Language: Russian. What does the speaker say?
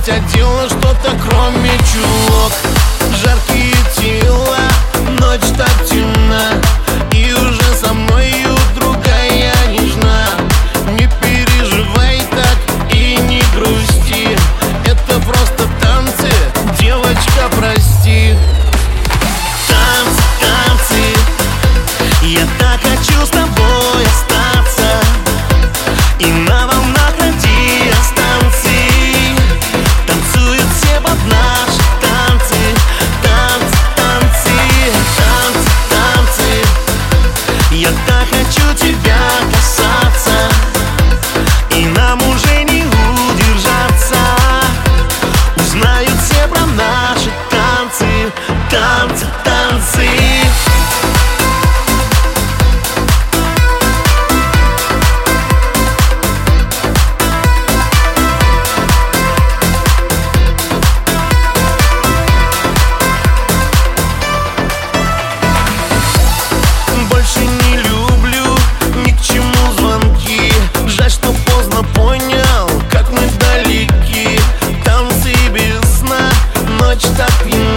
одела что-то кроме чулок. Жаркие тела, ночь так темна, и уже со мною другая нежна. Не переживай так и не грусти, это просто танцы, девочка, прости. Танцы, танцы, я так хочу с тобой остаться и на волнах радиостанций. Танцуют все под наши танцы, танцы, танцы, танцы, танцы. Я так хочу тебя касаться, и нам уже не удержаться. Узнают все про наши танцы, танцы, танцы. Больше не люблю ни к чему звонки. Жаль, что поздно понял, как мы далеки. Танцы без сна, ночь так пьяна.